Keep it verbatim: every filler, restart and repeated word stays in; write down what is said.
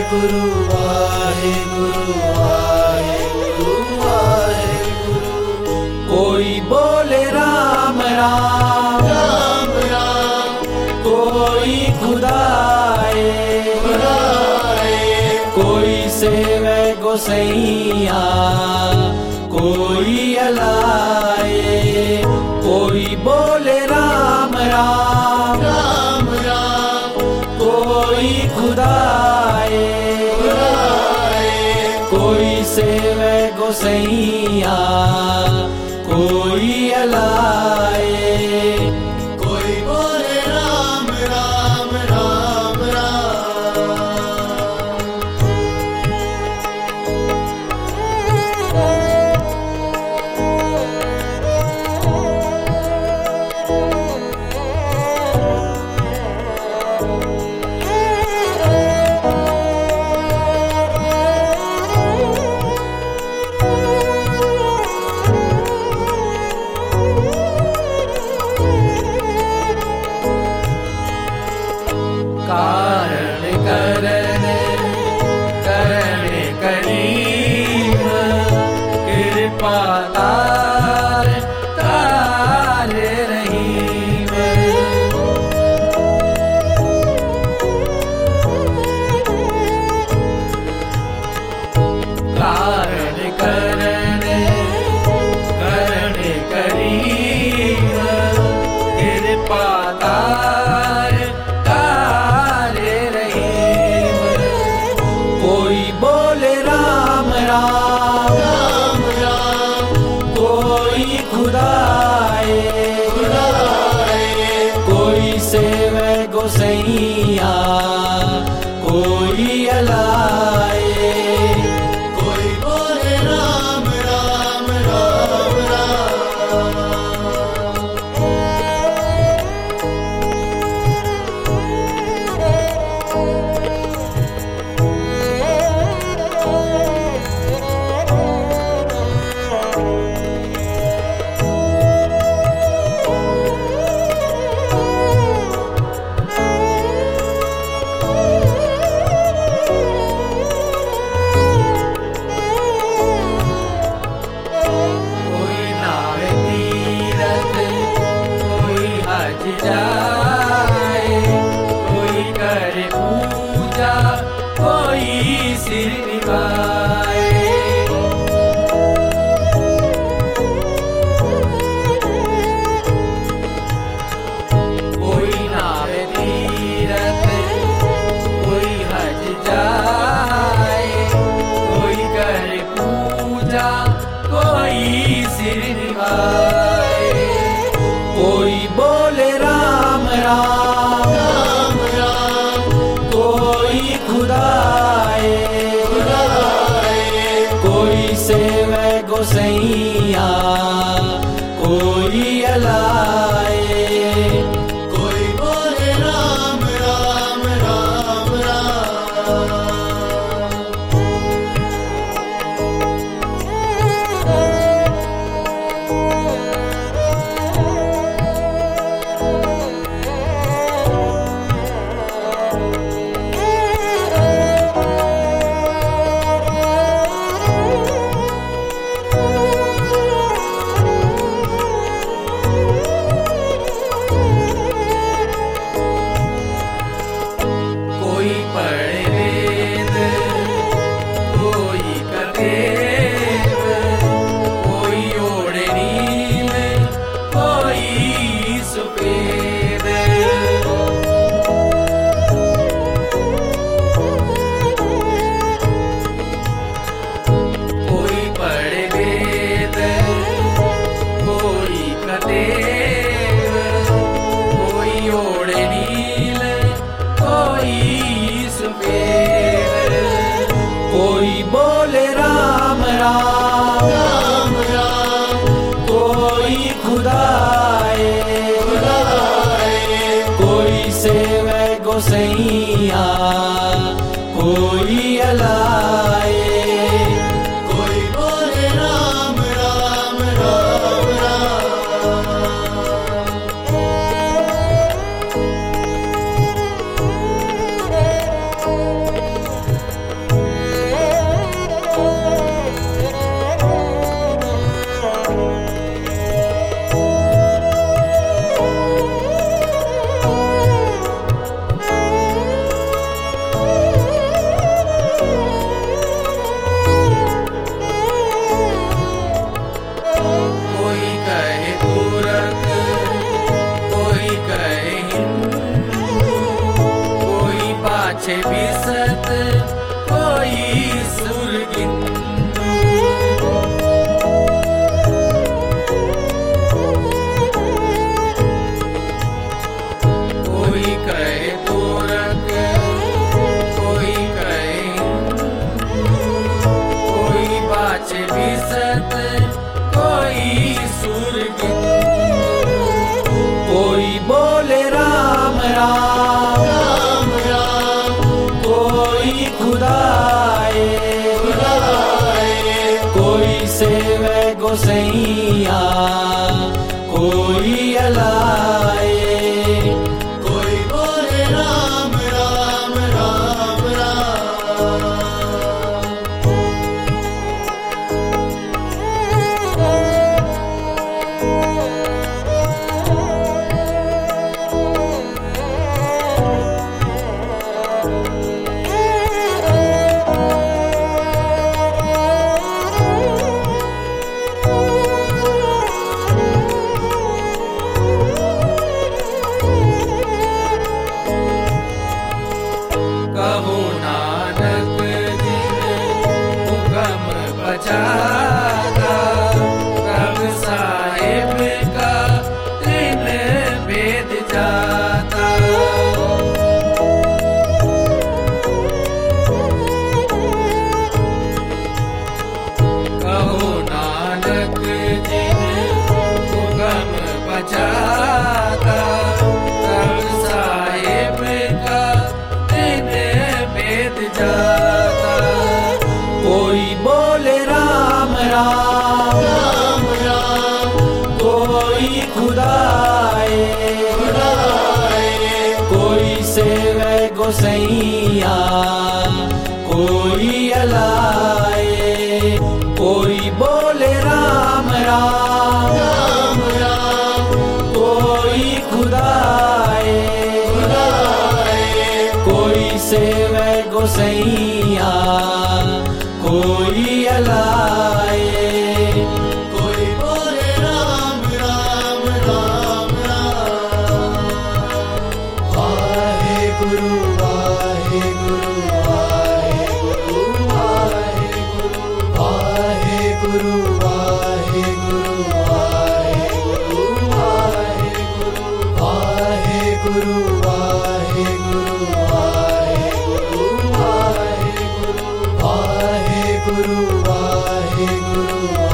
गुरु वाहेगुरु वाहेगुरु वाहेगुरु। कोई बोले राम राम राम राम, कोई खुदाए खुदाए, कोई सेवे गोसैया कोई अलाए। कोई बोले राम राम राम राम, कोई खुदाए खुदाए, कोई सेवे गोसैया कोई अलाए। कोई बोले राम राम राम राम। कारण करण करण करीम कृपा तार तार रहीम। कारण करण करण करीम कृपा तार तार रहीम। कोई बोले राम राम राम राम, कोई खुदाए खुदाए, कोई सेवे गोसैया कोई अलाए। कोई बोले राम राम राम राम। कोई नावे तीरथ कोई हज जाए कोई करे पूजा कोई सिर निभाए। कोई नावे तीरथ कोई हज जाए कोई करे पूजा कोई सिर निभाए। कोई बोले राम राम राम राम, कोई खुदाए खुदाए, कोई सेवे गोसैया कोई अलाए। कोई बोले राम राम राम राम। कोई पढ़े वेद कोई कदेव कोई ओढ़े नील कोई सुफेद। कोई पढ़े वेद कोई कदेव कोई ओढ़े नील कोई सुफेद। कोई बोले राम राम राम राम, कोई खुदाए खुदाए, कोई सेवे गोसैया कोई अलाए। कोई बोले राम राम राम राम। पाछे बिसत कोई सुरगिंदु। कोई कहे तोरक, कोई कहे कोई पाछे बिसत कोई सुरगिंदु। कोई बोले राम राम राम राम, कोई खुदाए खुदाए, कोई सेवे गोसैया कोई अलाए। कोई बोले राम राम राम राम। कहो नानक जिन हुक्म बचाता, रब साहिब का दिन भेद जाता। कहो नानक जिन हुक्म बचाता, रब साहिब का दिन भेद जाता। कोई बोले राम राम राम राम, कोई खुदाए खुदाए, कोई सेवे गोसैया कोई अलाए। कोई बोले राम राम राम राम, कोई खुदाए खुदाए, कोई सेवे गोसैया कोई अलाए। कोई बोले राम राम राम राम। वाहे गुरु वाहे गुरु वाहे गुरु वाहे गुरु वाहे गुरु वाहे गुरु वाहे गुरु वाहे गुरु वाहे गुरु वाहे गुरु वाहे गुरु वाहे गुरु वाहे गुरु वाहे गुरु